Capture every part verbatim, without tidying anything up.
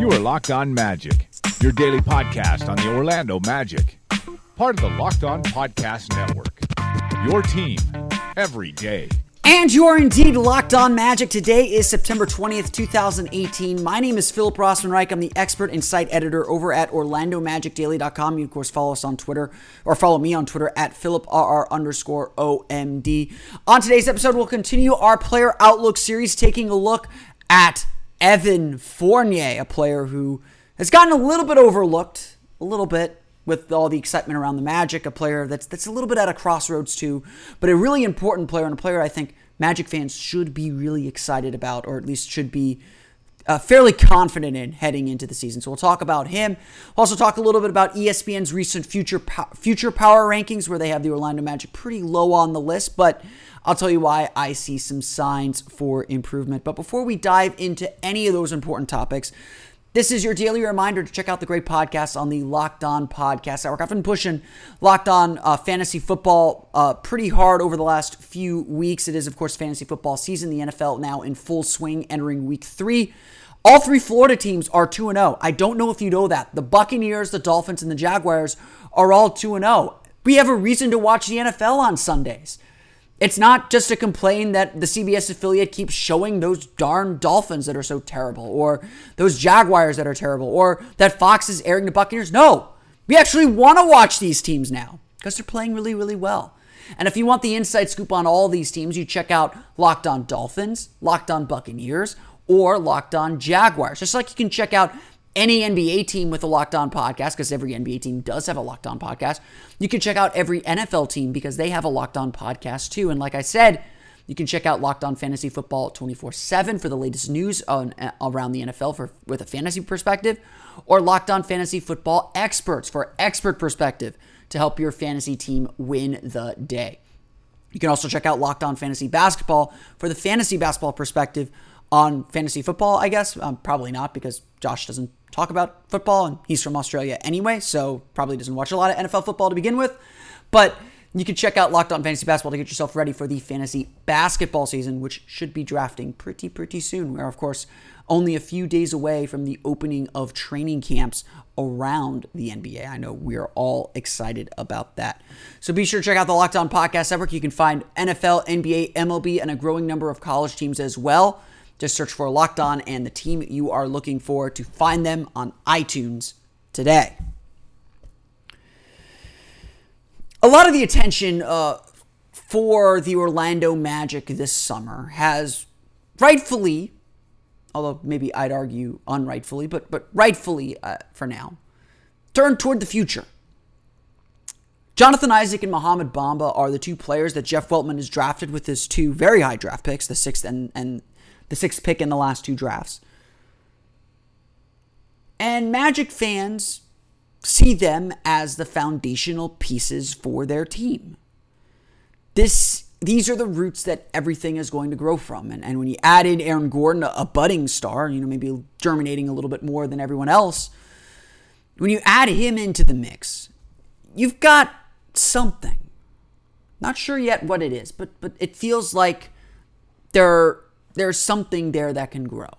You are Locked On Magic, your daily podcast on the Orlando Magic. Part of the Locked On Podcast Network. Your team every day. And you are indeed Locked On Magic. Today is September twentieth, twenty eighteen. My name is Philip Rossman-Reich. I'm the expert and site editor over at Orlando Magic Daily dot com. You, of course, follow us on Twitter, or follow me on Twitter at PhilipRR underscore OMD. On today's episode, we'll continue our Player Outlook series, taking a look at Evan Fournier, a player who has gotten a little bit overlooked, a little bit, with all the excitement around the Magic, a player that's that's a little bit at a crossroads too, but a really important player, and a player I think Magic fans should be really excited about, or at least should be uh, fairly confident in heading into the season. So we'll talk about him. We'll also talk a little bit about E S P N's recent future po- future power rankings, where they have the Orlando Magic pretty low on the list, but I'll tell you why I see some signs for improvement. But before we dive into any of those important topics, this is your daily reminder to check out the great podcasts on the Locked On Podcast Network. I've been pushing Locked On uh, Fantasy Football uh, pretty hard over the last few weeks. It is, of course, fantasy football season. The N F L now in full swing, entering week three. All three Florida teams are two and oh. I don't know if you know that. The Buccaneers, the Dolphins, and the Jaguars are all two and oh. We have a reason to watch the N F L on Sundays. It's not just to complain that the C B S affiliate keeps showing those darn Dolphins that are so terrible, or those Jaguars that are terrible, or that Fox is airing the Buccaneers. No, we actually want to watch these teams now because they're playing really, really well. And if you want the inside scoop on all these teams, you check out Locked On Dolphins, Locked On Buccaneers, or Locked On Jaguars. Just like you can check out any N B A team with a Locked On podcast, because every N B A team does have a Locked On podcast. You can check out every N F L team because they have a Locked On podcast too. And like I said, you can check out Locked On Fantasy Football twenty-four seven for the latest news on, uh, around the N F L for with a fantasy perspective, or Locked On Fantasy Football Experts for expert perspective to help your fantasy team win the day. You can also check out Locked On Fantasy Basketball for the fantasy basketball perspective on fantasy football, I guess. Um, probably not, because Josh doesn't talk about football, and he's from Australia anyway, so probably doesn't watch a lot of N F L football to begin with. But you can check out Locked On Fantasy Basketball to get yourself ready for the fantasy basketball season, which should be drafting pretty, pretty soon. We're, of course, only a few days away from the opening of training camps around the N B A. I know we're all excited about that. So be sure to check out the Locked On Podcast Network. You can find N F L, N B A, M L B, and a growing number of college teams as well. Just search for Locked On and the team you are looking for to find them on iTunes today. A lot of the attention uh, for the Orlando Magic this summer has rightfully, although maybe I'd argue unrightfully, but but rightfully uh, for now, turned toward the future. Jonathan Isaac and Mohamed Bamba are the two players that Jeff Weltman has drafted with his two very high draft picks, the sixth and and the sixth pick in the last two drafts. And Magic fans see them as the foundational pieces for their team. This, these are the roots that everything is going to grow from. And, and when you add in Aaron Gordon, a, a budding star, you know, maybe germinating a little bit more than everyone else, when you add him into the mix, you've got something. Not sure yet what it is, but but it feels like there There's something there that can grow.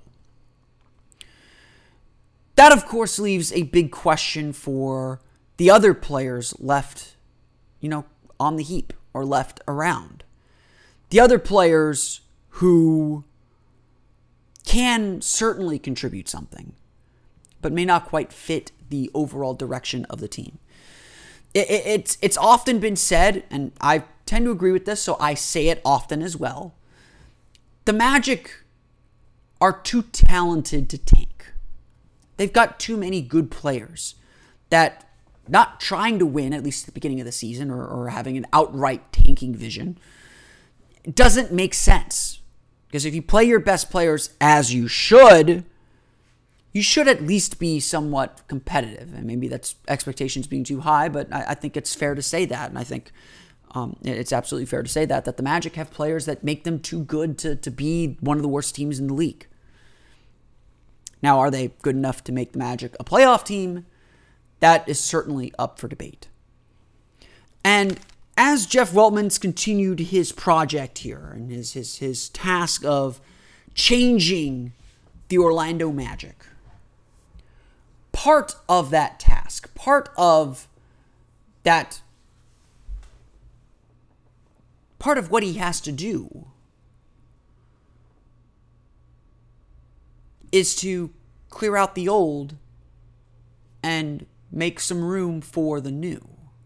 That, of course, leaves a big question for the other players left, you know, on the heap or left around. The other players who can certainly contribute something, but may not quite fit the overall direction of the team. It, it, it's, it's often been said, and I tend to agree with this, so I say it often as well, the Magic are too talented to tank. They've got too many good players that, not trying to win, at least at the beginning of the season, or, or having an outright tanking vision, doesn't make sense. Because if you play your best players as you should, you should at least be somewhat competitive. And maybe that's expectations being too high, but I, I think it's fair to say that. And I think Um, it's absolutely fair to say that, that the Magic have players that make them too good to, to be one of the worst teams in the league. Now, are they good enough to make the Magic a playoff team? That is certainly up for debate. And as Jeff Weltman's continued his project here and his, his, his task of changing the Orlando Magic, part of that task, part of that, part of what he has to do is to clear out the old and make some room for the new.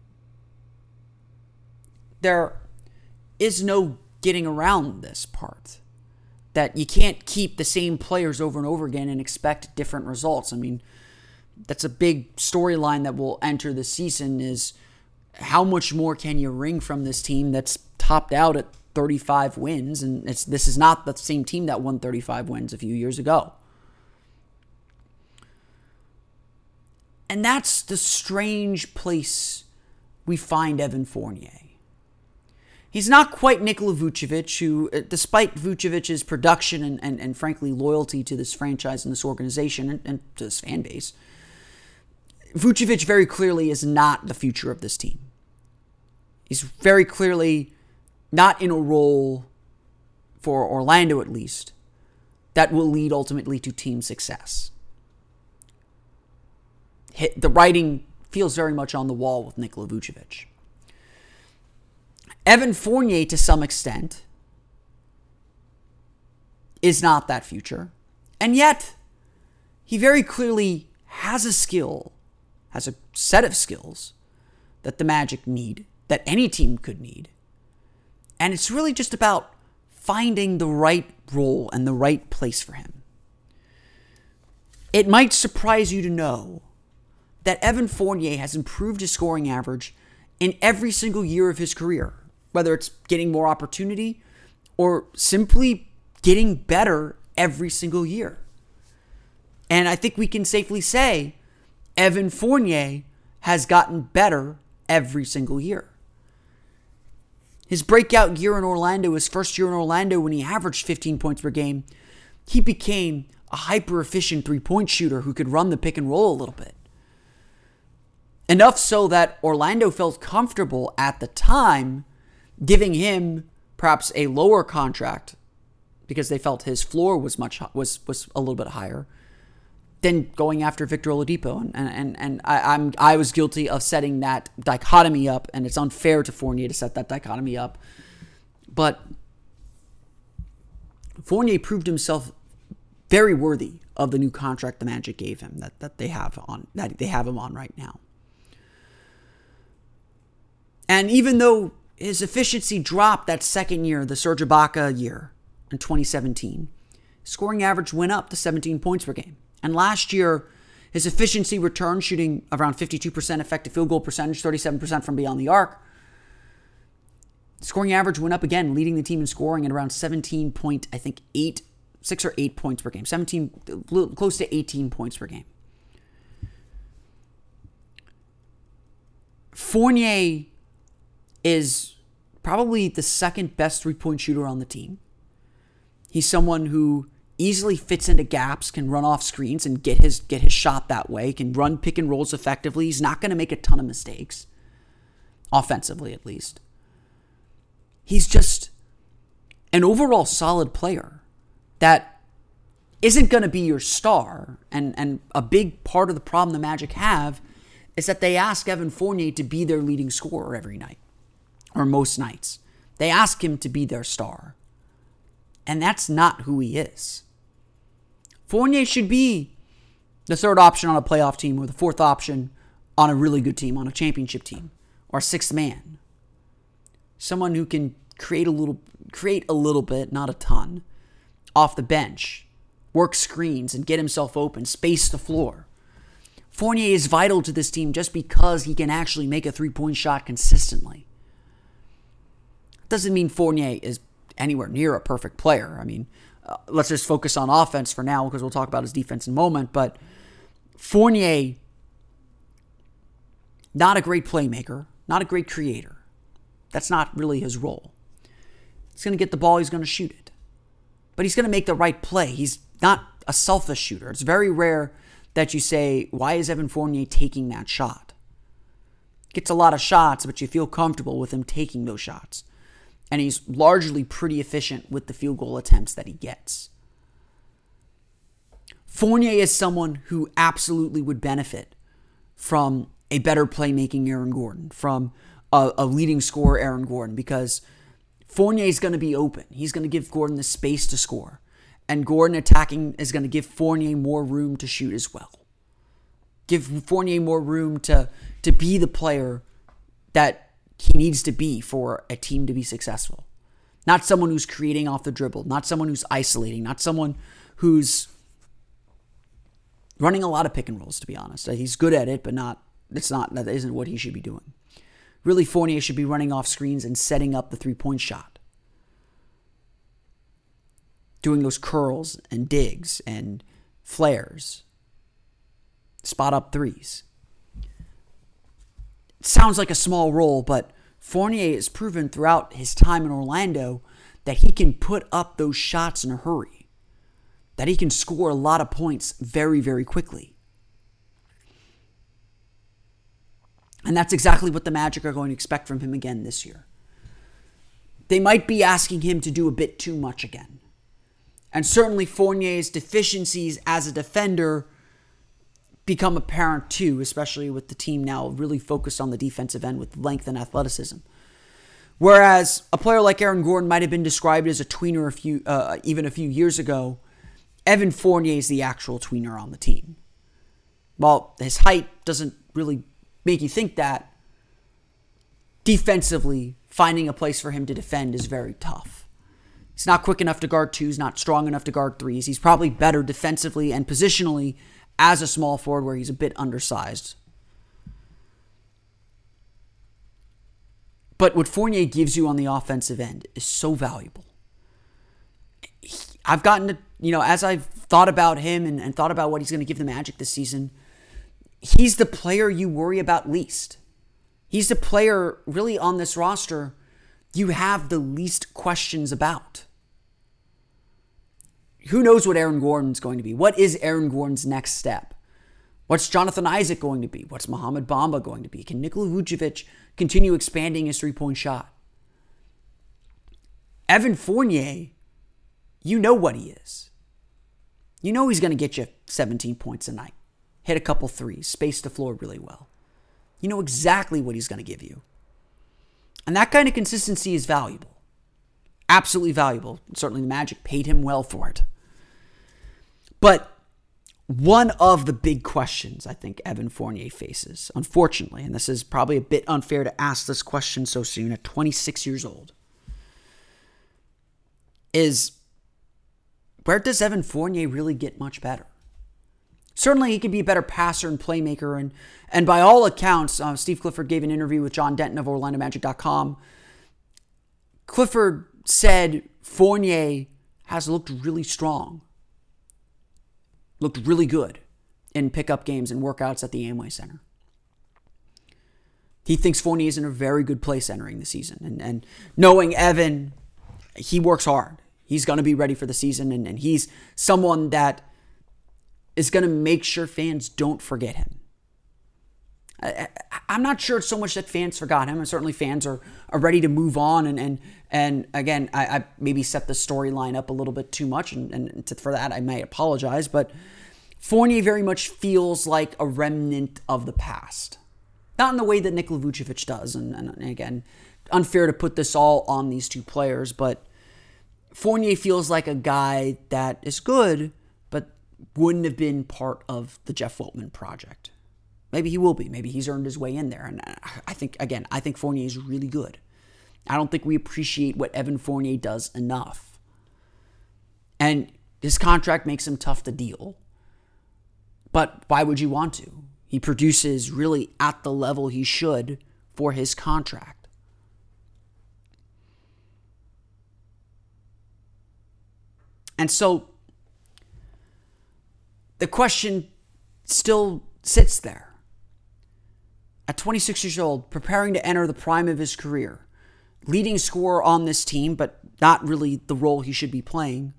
There is no getting around this part. That you can't keep the same players over and over again and expect different results. I mean, that's a big storyline that will enter the season, is how much more can you wring from this team that's topped out at thirty-five wins, and it's this is not the same team that won thirty-five wins a few years ago. And that's the strange place we find Evan Fournier. He's not quite Nikola Vucevic, who, despite Vucevic's production and, and, and frankly loyalty to this franchise and this organization and, and to this fan base, Vucevic very clearly is not the future of this team. He's very clearly not in a role, for Orlando at least, that will lead ultimately to team success. The writing feels very much on the wall with Nikola Vucevic. Evan Fournier, to some extent, is not that future. And yet, he very clearly has a skill, has a set of skills that the Magic need, that any team could need. And it's really just about finding the right role and the right place for him. It might surprise you to know that Evan Fournier has improved his scoring average in every single year of his career, whether it's getting more opportunity or simply getting better every single year. And I think we can safely say Evan Fournier has gotten better every single year. His breakout year in Orlando, his first year in Orlando when he averaged fifteen points per game, he became a hyper-efficient three-point shooter who could run the pick and roll a little bit. Enough so that Orlando felt comfortable at the time giving him perhaps a lower contract because they felt his floor was much was was a little bit higher than going after Victor Oladipo. And and and I, I'm I was guilty of setting that dichotomy up, and it's unfair to Fournier to set that dichotomy up. But Fournier proved himself very worthy of the new contract the Magic gave him that, that they have on that they have him on right now. And even though his efficiency dropped that second year, the Serge Ibaka year in twenty seventeen, scoring average went up to seventeen points per game. And last year, his efficiency returned, shooting around fifty-two percent effective field goal percentage, thirty-seven percent from beyond the arc. Scoring average went up again, leading the team in scoring at around seventeen point, I think, eight, six or eight points per game. seventeen, close to eighteen points per game. Fournier is probably the second best three-point shooter on the team. He's someone who easily fits into gaps, can run off screens and get his get his shot that way, can run pick and rolls effectively. He's not going to make a ton of mistakes, offensively at least. He's just an overall solid player that isn't going to be your star. And, and a big part of the problem the Magic have is that they ask Evan Fournier to be their leading scorer every night, or most nights. They ask him to be their star. And that's not who he is. Fournier should be the third option on a playoff team, or the fourth option on a really good team, on a championship team, or a sixth man. Someone who can create a little, create a little bit, not a ton, off the bench, work screens and get himself open, space the floor. Fournier is vital to this team just because he can actually make a three-point shot consistently. Doesn't mean Fournier is anywhere near a perfect player. I mean, uh, let's just focus on offense for now because we'll talk about his defense in a moment. But Fournier, not a great playmaker, not a great creator. That's not really his role. He's going to get the ball, he's going to shoot it. But he's going to make the right play. He's not a selfish shooter. It's very rare that you say, why is Evan Fournier taking that shot? Gets a lot of shots, but you feel comfortable with him taking those shots. And he's largely pretty efficient with the field goal attempts that he gets. Fournier is someone who absolutely would benefit from a better playmaking Aaron Gordon, from a, a leading scorer Aaron Gordon, because Fournier is going to be open. He's going to give Gordon the space to score. And Gordon attacking is going to give Fournier more room to shoot as well. Give Fournier more room to, to be the player that he needs to be for a team to be successful. Not someone who's creating off the dribble. Not someone who's isolating. Not someone who's running a lot of pick and rolls, to be honest. He's good at it, but not. It's not. That isn't what he should be doing. Really, Fournier should be running off screens and setting up the three-point shot. Doing those curls and digs and flares. Spot up threes. It sounds like a small role, but Fournier has proven throughout his time in Orlando that he can put up those shots in a hurry. That he can score a lot of points very, very quickly. And that's exactly what the Magic are going to expect from him again this year. They might be asking him to do a bit too much again. And certainly Fournier's deficiencies as a defender become apparent too, especially with the team now really focused on the defensive end with length and athleticism. Whereas a player like Aaron Gordon might have been described as a tweener a few, uh, even a few years ago, Evan Fournier is the actual tweener on the team. While his height doesn't really make you think that, defensively, finding a place for him to defend is very tough. He's not quick enough to guard twos, not strong enough to guard threes. He's probably better defensively and positionally as a small forward where he's a bit undersized. But what Fournier gives you on the offensive end is so valuable. I've gotten to, you know, as I've thought about him and, and thought about what he's going to give the Magic this season, he's the player you worry about least. He's the player really on this roster you have the least questions about. Who knows what Aaron Gordon's going to be? What is Aaron Gordon's next step? What's Jonathan Isaac going to be? What's Mohamed Bamba going to be? Can Nikola Vucevic continue expanding his three-point shot? Evan Fournier, you know what he is. You know he's going to get you seventeen points a night. Hit a couple threes, space the floor really well. You know exactly what he's going to give you. And that kind of consistency is valuable. Absolutely valuable. Certainly the Magic paid him well for it. But one of the big questions I think Evan Fournier faces, unfortunately, and this is probably a bit unfair to ask this question so soon at twenty-six years old, is where does Evan Fournier really get much better? Certainly, he can be a better passer and playmaker. And, and by all accounts, uh, Steve Clifford gave an interview with John Denton of Orlando Magic dot com. Clifford said Fournier has looked really strong. Looked really good in pickup games and workouts at the Amway Center. He thinks Fournier is in a very good place entering the season. And, and knowing Evan, he works hard. He's going to be ready for the season. And, and he's someone that is going to make sure fans don't forget him. I, I, I'm not sure it's so much that fans forgot him, and certainly fans are, are ready to move on. And and and again, I, I maybe set the storyline up a little bit too much, and, and to, for that I may apologize. But Fournier very much feels like a remnant of the past. Not in the way that Nikola Vucevic does, and, and, and again, unfair to put this all on these two players, but Fournier feels like a guy that is good, but wouldn't have been part of the Jeff Weltman project. Maybe he will be. Maybe he's earned his way in there. And I think, again, I think Fournier is really good. I don't think we appreciate what Evan Fournier does enough. And his contract makes him tough to deal. But why would you want to? He produces really at the level he should for his contract. And so the question still sits there. At twenty-six years old, preparing to enter the prime of his career, leading scorer on this team, but not really the role he should be playing,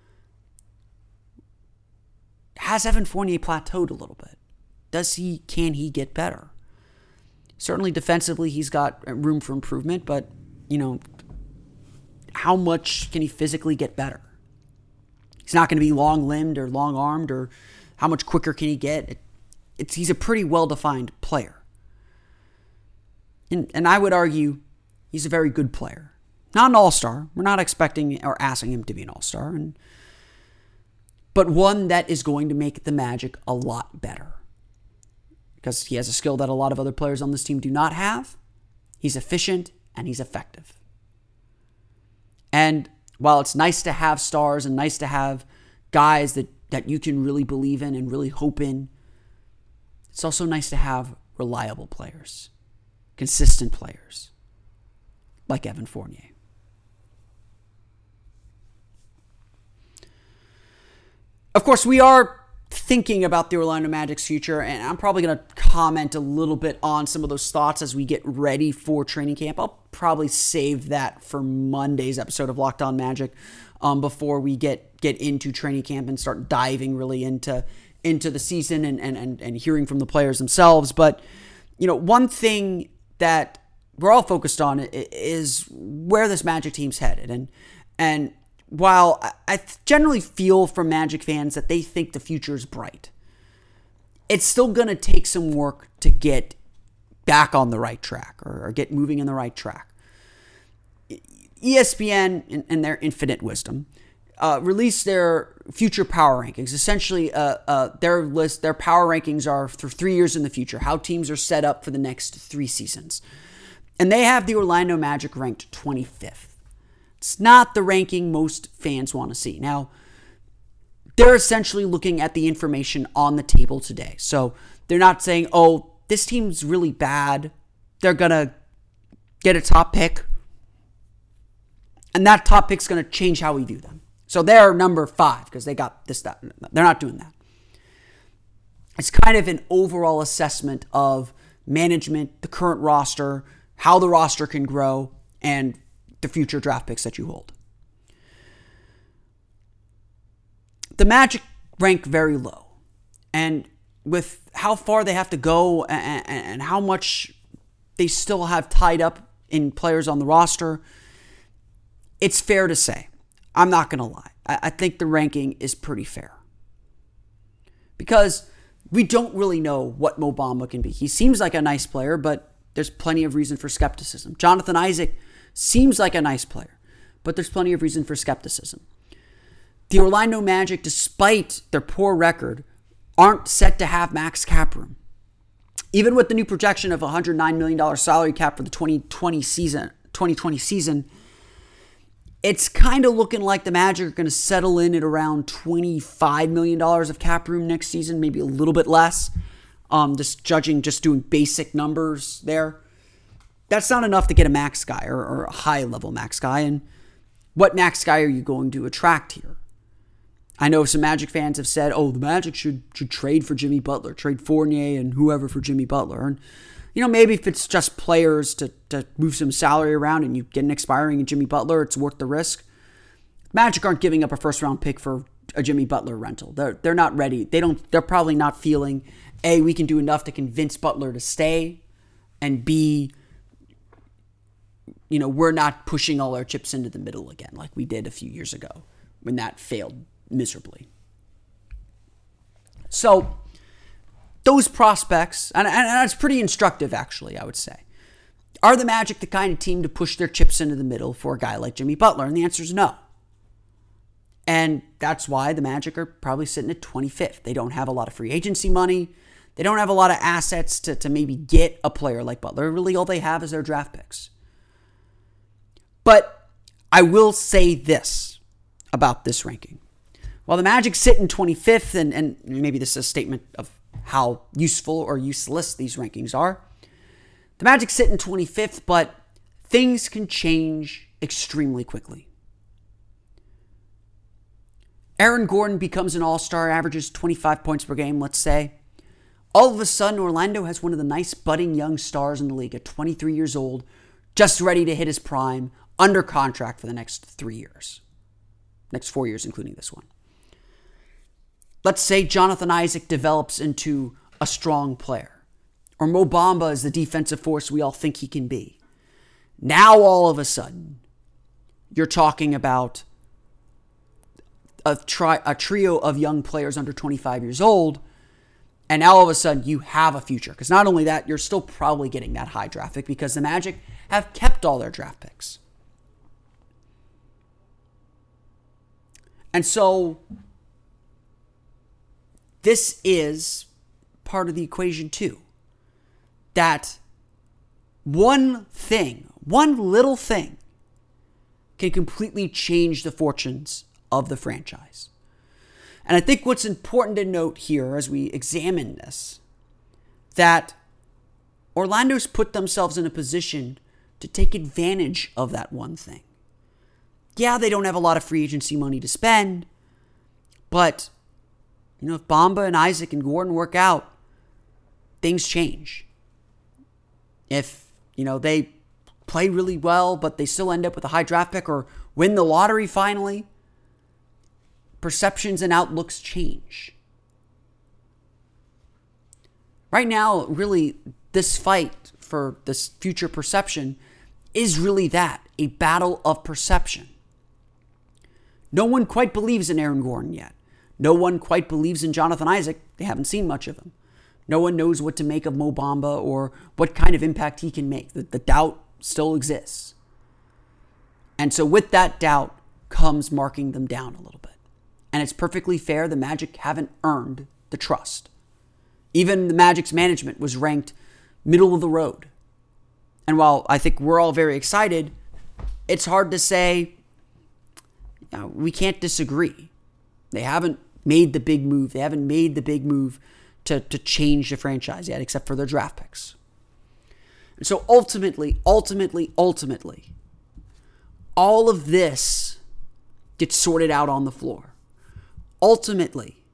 has Evan Fournier plateaued a little bit? Does he, can he get better? Certainly defensively, he's got room for improvement, but, you know, how much can he physically get better? He's not going to be long-limbed or long-armed, or how much quicker can he get. It, it's He's a pretty well-defined player. And, and I would argue he's a very good player. Not an all-star. We're not expecting or asking him to be an all-star. And, but one that is going to make the Magic a lot better. Because he has a skill that a lot of other players on this team do not have. He's efficient and he's effective. And while it's nice to have stars and nice to have guys that, that you can really believe in and really hope in, it's also nice to have reliable players, consistent players, like Evan Fournier. Of course, we are thinking about the Orlando Magic's future, and I'm probably going to comment a little bit on some of those thoughts as we get ready for training camp. I'll probably save that for Monday's episode of Locked On Magic um, before we get, get into training camp and start diving really into, into the season and, and, and, and hearing from the players themselves. But, you know, one thing that we're all focused on is where this Magic team's headed. And, and while I generally feel from Magic fans that they think the future is bright, it's still going to take some work to get back on the right track or, or get moving in the right track. E S P N, in, in their infinite wisdom, uh, released their future power rankings. Essentially, uh, uh, their list, their power rankings are for three years in the future, how teams are set up for the next three seasons. And they have the Orlando Magic ranked twenty-fifth. It's not the ranking most fans want to see. Now, they're essentially looking at the information on the table today. So they're not saying, oh, this team's really bad. They're going to get a top pick. And that top pick's going to change how we view them. So they're number five because they got this, that. They're not doing that. It's kind of an overall assessment of management, the current roster, how the roster can grow, and the future draft picks that you hold. The Magic rank very low. And with how far they have to go and, and how much they still have tied up in players on the roster, it's fair to say, I'm not going to lie, I, I think the ranking is pretty fair. Because we don't really know what Mo Bamba can be. He seems like a nice player, but there's plenty of reason for skepticism. Jonathan Isaac seems like a nice player, but there's plenty of reason for skepticism. The Orlando Magic, despite their poor record, aren't set to have max cap room. Even with the new projection of one hundred nine million dollars salary cap for the twenty twenty season, twenty twenty season, it's kind of looking like the Magic are going to settle in at around twenty-five million dollars of cap room next season, maybe a little bit less. Um, just judging, just doing basic numbers there. That's not enough to get a max guy or, or a high-level max guy. And what max guy are you going to attract here? I know some Magic fans have said, oh, the Magic should, should trade for Jimmy Butler, trade Fournier and whoever for Jimmy Butler. And, you know, maybe if it's just players to, to move some salary around and you get an expiring in Jimmy Butler, it's worth the risk. Magic aren't giving up a first-round pick for a Jimmy Butler rental. They're, they're not ready. They don't, they're probably not feeling, A, we can do enough to convince Butler to stay, and B, you know, we're not pushing all our chips into the middle again like we did a few years ago when that failed miserably. So those prospects, and, and that's pretty instructive actually, I would say. Are the Magic the kind of team to push their chips into the middle for a guy like Jimmy Butler? And the answer is no. And that's why the Magic are probably sitting at twenty-fifth. They don't have a lot of free agency money. They don't have a lot of assets to, to maybe get a player like Butler. Really all they have is their draft picks. But I will say this about this ranking. While the Magic sit in twenty-fifth, and, and maybe this is a statement of how useful or useless these rankings are, the Magic sit in twenty-fifth, but things can change extremely quickly. Aaron Gordon becomes an all-star, averages twenty-five points per game, let's say. All of a sudden, Orlando has one of the nice budding young stars in the league at twenty-three years old, just ready to hit his prime, under contract for the next three years. Next four years, including this one. Let's say Jonathan Isaac develops into a strong player. Or Mo Bamba is the defensive force we all think he can be. Now, all of a sudden, you're talking about a, tri- a trio of young players under twenty-five years old, and now all of a sudden you have a future. Because not only that, you're still probably getting that high draft pick because the Magic have kept all their draft picks. And so this is part of the equation too. That one thing, one little thing, can completely change the fortunes of the franchise. And I think what's important to note here as we examine this, that Orlando's put themselves in a position to take advantage of that one thing. Yeah, they don't have a lot of free agency money to spend, but you know, if Bamba and Isaac and Gordon work out, things change. If, you know, they play really well, but they still end up with a high draft pick or win the lottery finally, perceptions and outlooks change. Right now, really, this fight for this future perception is really that, a battle of perception. No one quite believes in Aaron Gordon yet. No one quite believes in Jonathan Isaac. They haven't seen much of him. No one knows what to make of Mo Bamba or what kind of impact he can make. The, the doubt still exists. And so with that doubt comes marking them down a little bit. And it's perfectly fair. The Magic haven't earned the trust. Even the Magic's management was ranked middle of the road. And while I think we're all very excited, it's hard to say, you know, we can't disagree. They haven't made the big move. They haven't made the big move to, to change the franchise yet, except for their draft picks. And so ultimately, ultimately, ultimately, all of this gets sorted out on the floor. Ultimately,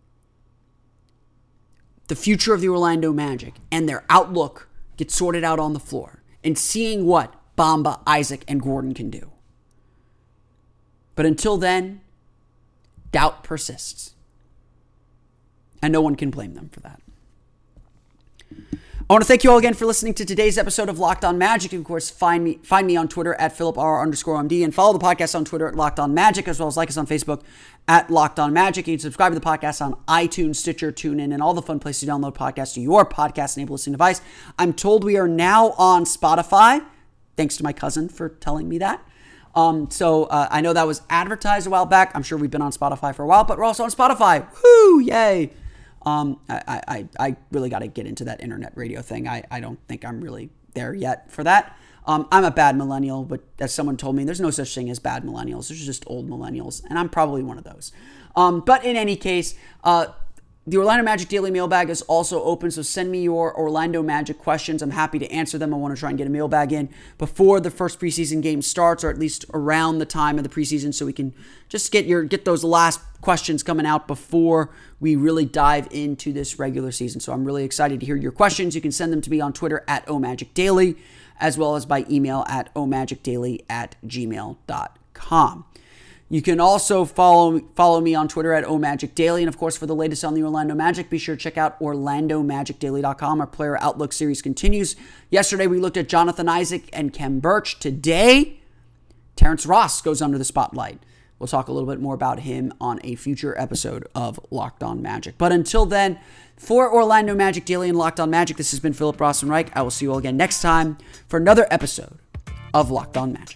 the future of the Orlando Magic and their outlook gets sorted out on the floor and seeing what Bamba, Isaac, and Gordon can do. But until then, doubt persists. And no one can blame them for that. I want to thank you all again for listening to today's episode of Locked On Magic. Of course, find me find me on Twitter at PhilipR underscore MD and follow the podcast on Twitter at Locked On Magic, as well as like us on Facebook at Locked On Magic. You can subscribe to the podcast on iTunes, Stitcher, TuneIn, and all the fun places to download podcasts to your podcast-enabled listening device. I'm told we are now on Spotify, thanks to my cousin for telling me that. Um, so uh, I know that was advertised a while back. I'm sure we've been on Spotify for a while, but we're also on Spotify. Woo! Yay! Um, I, I, I really got to get into that internet radio thing. I, I don't think I'm really there yet for that. Um, I'm a bad millennial, but as someone told me, there's no such thing as bad millennials. There's just old millennials, and I'm probably one of those. Um, but in any case, uh, the Orlando Magic Daily Mailbag is also open, so send me your Orlando Magic questions. I'm happy to answer them. I want to try and get a mailbag in before the first preseason game starts, or at least around the time of the preseason, so we can just get your get those last questions coming out before we really dive into this regular season. So I'm really excited to hear your questions. You can send them to me on Twitter at omagicdaily, as well as by email at omagicdaily at gmail dot com. You can also follow follow me on Twitter at omagicdaily. And of course, for the latest on the Orlando Magic, be sure to check out orlando magic daily dot com. Our Player Outlook series continues. Yesterday, we looked at Jonathan Isaac and Khem Birch. Today, Terrence Ross goes under the spotlight. We'll talk a little bit more about him on a future episode of Locked On Magic. But until then, for Orlando Magic Daily and Locked On Magic, this has been Philip Rossman-Reich. I will see you all again next time for another episode of Locked On Magic.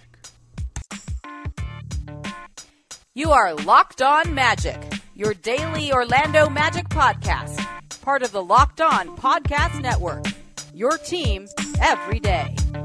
You are Locked On Magic, your daily Orlando Magic podcast, part of the Locked On Podcast Network, your team every day.